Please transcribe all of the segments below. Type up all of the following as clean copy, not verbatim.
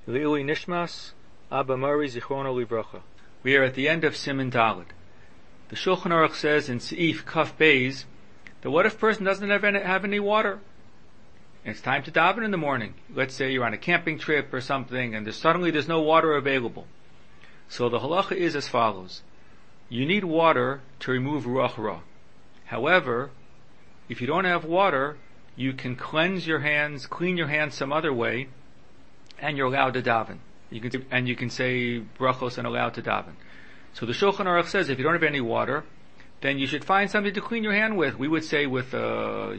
Li'uli Nishmas, Abba Mari Zichrono Livracha. We are at the end of Siman Dalet. The Shulchan Aruch says in Seif Kaf Beis that what if a person doesn't have any water? And it's time to daven in the morning. Let's say you're on a camping trip or something and there's no water available. So the halacha is as follows. You need water to remove ruach ra. However, if you don't have water, you can clean your hands some other way, and you're allowed to daven. You can say brachos and allowed to daven. So the Shulchan Aruch says if you don't have any water, then you should find something to clean your hand with. We would say with a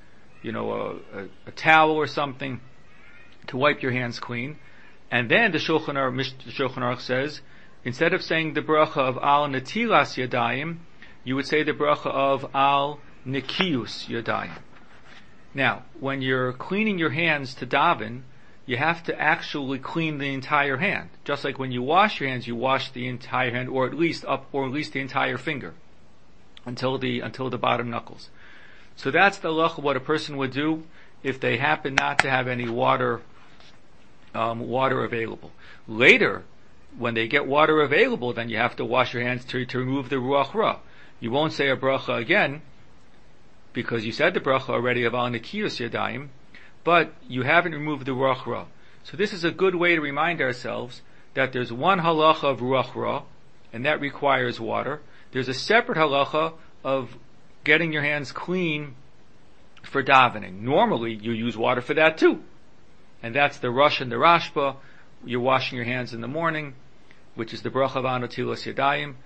towel or something to wipe your hands clean. And then the Shulchan Aruch says, instead of saying the bracha of al netilas yadayim, you would say the bracha of al nikius yadayim. Now, when you're cleaning your hands to daven, you have to actually clean the entire hand. Just like when you wash your hands, you wash the entire hand, or at least the entire finger, until the bottom knuckles. So that's the halacha what a person would do if they happen not to have any water available. Later, when they get water available, then you have to wash your hands to remove the ruach ra. You won't say a bracha again, because you said the bracha already of al nikiyus yadayim, but you haven't removed the ruach ra. So this is a good way to remind ourselves that there's one halacha of ruach ra, and that requires water. There's a separate halacha of getting your hands clean for davening. Normally, you use water for that too. And that's the Rosh and the Rashba. You're washing your hands in the morning, which is the bracha of Anotilas Yadayim.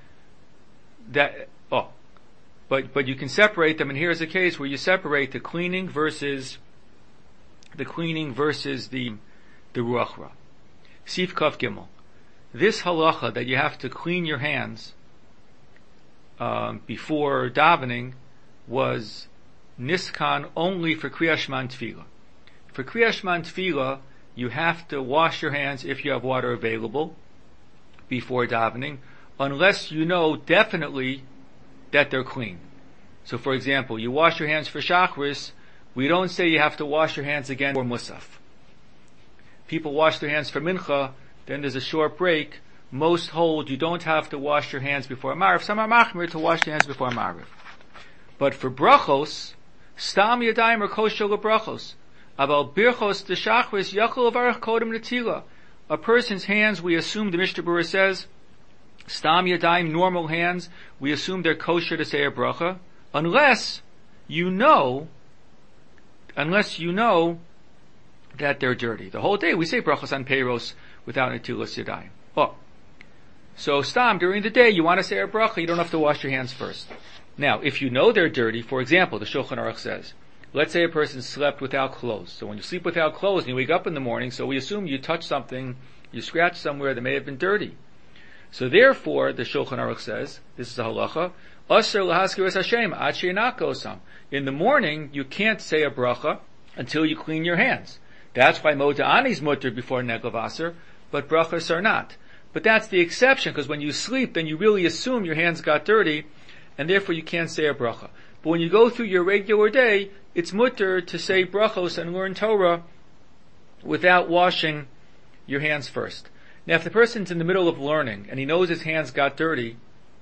But you can separate them, and here's a case where you separate the cleaning versus the Ruach Ra. Sif Kaf Gimel. This halacha that you have to clean your hands before davening was niskan only for Kriyas Shema and Tefillah. For Kriyas Shema and Tefillah, you have to wash your hands if you have water available before davening, unless you know definitely that they're clean. So for example, you wash your hands for Shachris, we don't say you have to wash your hands again for Musaf. People wash their hands for Mincha, then there's a short break. Most hold you don't have to wash your hands before Ma'ariv. Some are machmir to wash your hands before Ma'ariv. But for brachos, stam yadayim or kosher brachos. Aval birchos de shachris yachol avarach kodem netila. A person's hands, we assume, the Mishnah Berurah says, stam yadayim, normal hands, we assume they're kosher to say a bracha, unless you know that they're dirty. The whole day we say brachos on peiros without netilas yadayim. So stam, during the day, you want to say a bracha, you don't have to wash your hands first. Now, if you know they're dirty, for example, the Shulchan Aruch says, let's say a person slept without clothes. So when you sleep without clothes and you wake up in the morning, so we assume you touched something, you scratched somewhere that may have been dirty. So therefore, the Shulchan Aruch says, this is a halacha, Asher lahaskiras Hashem, ad she'inakosam. In the morning, you can't say a bracha until you clean your hands. That's why Moda'ani's mutter before Negel Vaser, but brachas are not. But that's the exception, because when you sleep, then you really assume your hands got dirty, and therefore you can't say a bracha. But when you go through your regular day, it's mutter to say brachos and learn Torah without washing your hands first. Now, if the person's in the middle of learning, and he knows his hands got dirty,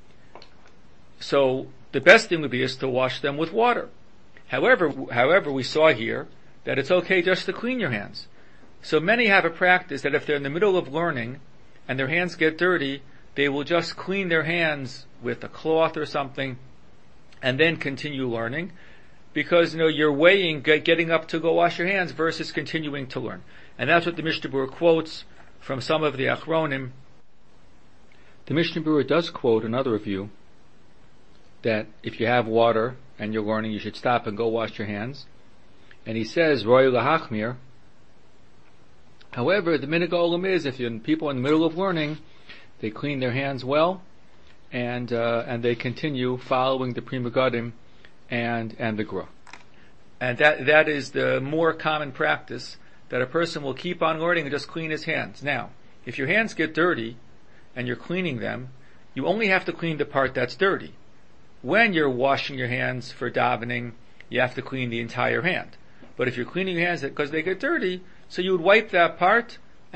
so the best thing would be is to wash them with water. However, we saw here that it's okay just to clean your hands. So many have a practice that if they're in the middle of learning, and their hands get dirty, they will just clean their hands with a cloth or something, and then continue learning, because you're weighing getting up to go wash your hands versus continuing to learn. And that's what the Mishnah Berurah quotes from some of the Achronim. The Mishnah Berurah does quote another view that if you have water and you're learning, you should stop and go wash your hands. And he says, Roy lahachmir. However, the minhag olam is, if you're people in the middle of learning, they clean their hands well, and they continue following the Pri Megadim and the Gra. And that is the more common practice, that a person will keep on learning and just clean his hands. Now, if your hands get dirty and you're cleaning them, you only have to clean the part that's dirty. When you're washing your hands for davening, you have to clean the entire hand. But if you're cleaning your hands because they get dirty, so you would wipe that part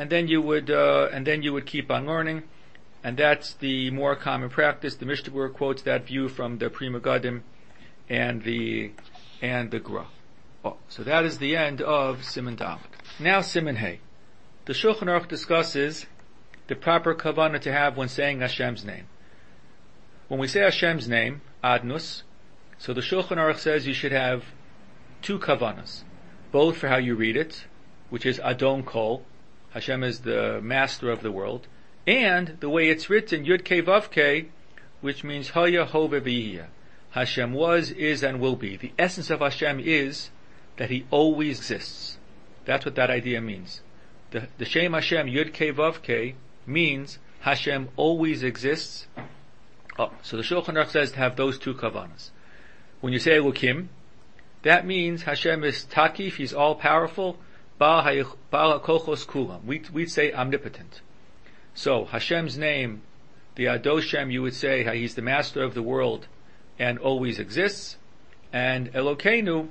and then you would keep on learning, and that's the more common practice. The Mishnah Berurah quotes that view from the Pri Megadim and the Gra. Oh, so that is the end of Siman Dalet. Now Siman Hey. The Shulchan Aruch discusses the proper kavanah to have when saying Hashem's name. When we say Hashem's name, Adnus, so the Shulchan Aruch says you should have two kavanahs, both for how you read it, which is Adon Kol, Hashem is the master of the world, and the way it's written, Yud Kei Vav Kei, which means Haya Hove V'Yihya. Hashem was, is, and will be. The essence of Hashem is that He always exists. That's what that idea means. The Shem Hashem, Yud Kei Vav Kei, means Hashem always exists. Oh, so the Shulchan Aruch says to have those two kavanahs. When you say Elokim, that means Hashem is Takif, He's all-powerful, Baal HaKochos Kulam. We'd say omnipotent. So Hashem's name, the Adoshem, you would say He's the master of the world and always exists, and Elokeinu,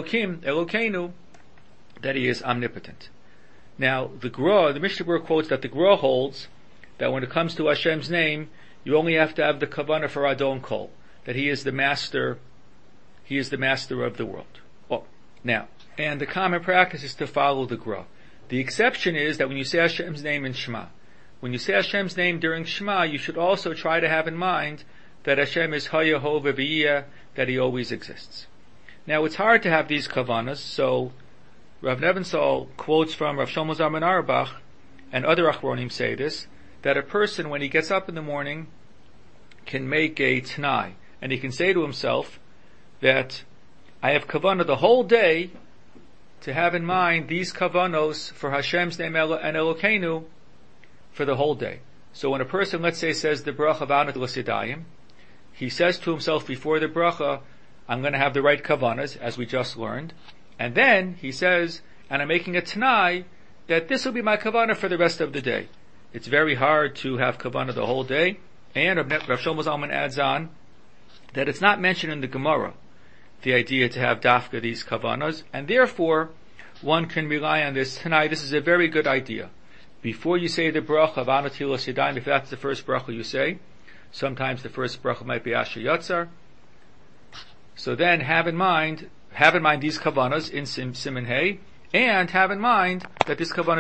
that He is omnipotent. Now, the Mishnah Berurah quotes that the Gra holds that when it comes to Hashem's name, you only have to have the kavanah for Adon Kol, that He is the master of the world. Oh, now, and the common practice is to follow the Gra. The exception is that when you say Hashem's name in Shema, when you say Hashem's name during Shema, you should also try to have in mind that Hashem is Haya Hove V'Yihya, that He always exists. Now, it's hard to have these kavanahs, so Rav Nebenzahl quotes from Rav Shlomo Zalman Auerbach, and other Achronim say this, that a person, when he gets up in the morning, can make a t'nai, and he can say to himself that I have kavanah the whole day to have in mind these kavanos for Hashem's name and Elokeinu for the whole day. So when a person, let's say, says the bracha v'anat l'sidayim, he says to himself before the bracha, I'm going to have the right kavanas, as we just learned, and then he says, and I'm making a t'nai, that this will be my kavanah for the rest of the day. It's very hard to have kavanah the whole day, and Rav Shlomo Zalman adds on that it's not mentioned in the Gemara, the idea to have dafka these kavanas, and therefore one can rely on this t'nai. This is a very good idea. Before you say the bracha of Anatilas Yadayim, if that's the first bracha you say, sometimes the first bracha might be Asher Yatzar. So then have in mind these kavanas in Siman Hey, and have in mind that this kavanah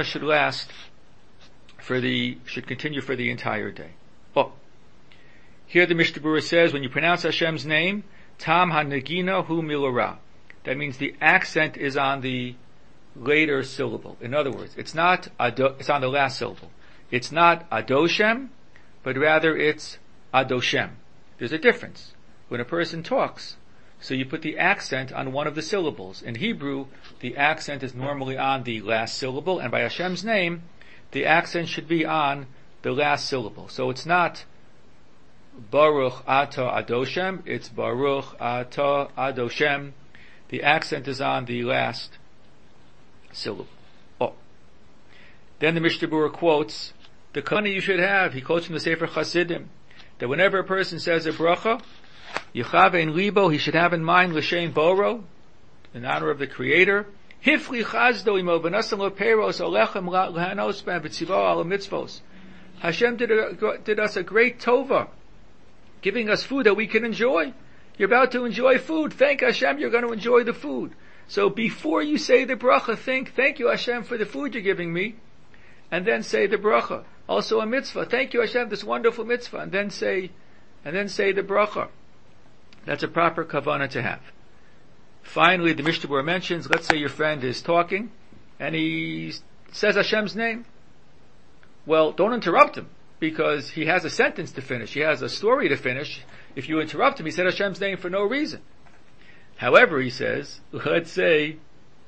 should continue for the entire day. Oh, here the Mishnah Berurah says when you pronounce Hashem's name, Tam HaNegina Hu Milora. That means the accent is on the later syllable. In other words, it's on the last syllable. It's not Adoshem, but rather it's Adoshem. There's a difference. When a person talks, so you put the accent on one of the syllables. In Hebrew, the accent is normally on the last syllable, and by Hashem's name, the accent should be on the last syllable. So it's not Baruch Atah Adoshem, it's Baruch Atah Adoshem. The accent is on the last syllable. Oh. Then the Mishnah Berurah quotes the kavanah you should have. He quotes from the Sefer Chasidim that whenever a person says a bracha, Yechav in libo, he should have in mind l'shem boro, in honor of the Creator. Hifli chazdo imo v'nasan lo peros olechem l'hanos ben v'tzivo ala mitzvos. Hashem did us a great tova, giving us food that we can enjoy. You're about to enjoy food. Thank Hashem, you're going to enjoy the food. So before you say the bracha, thank you Hashem for the food you're giving me, and then say the bracha. Also a mitzvah. Thank you Hashem, this wonderful mitzvah, and then say the bracha. That's a proper kavanah to have. Finally, the Mishnah Berurah mentions, let's say your friend is talking, and he says Hashem's name. Well, don't interrupt him, because he has a sentence to finish. He has a story to finish. If you interrupt him, he said Hashem's name for no reason. However, he says, let's say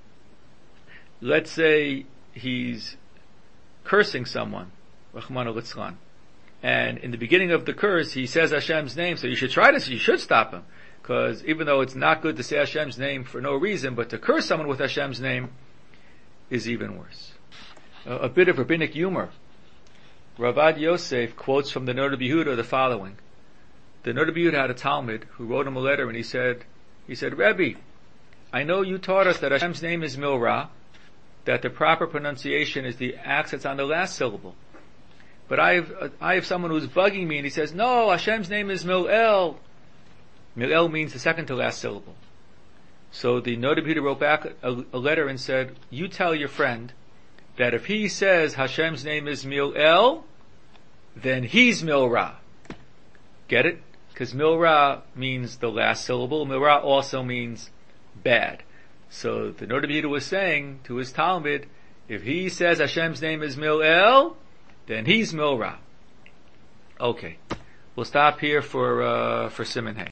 he's cursing someone, Rachmana litzlan, and in the beginning of the curse, he says Hashem's name, so you should stop him, because even though it's not good to say Hashem's name for no reason, but to curse someone with Hashem's name is even worse. A bit of rabbinic humor. Ravad Yosef quotes from the Noda B'Yehuda the following. The Noda B'Yehuda had a Talmud who wrote him a letter, and he said, Rebbe, I know you taught us that Hashem's name is Milra, that the proper pronunciation is the accents on the last syllable. But I have someone who's bugging me and he says, no, Hashem's name is Mil'el. Mil'el means the second to last syllable. So the Noda B'Yehuda wrote back a letter and said, you tell your friend that if he says Hashem's name is Mil'el, then he's Milra. Get it? Because Milra means the last syllable. Milra also means bad. So the Noda B'Yehuda was saying to his Talmud, if he says Hashem's name is Mil'el, then he's Milra. Okay. We'll stop here for Siman Hey.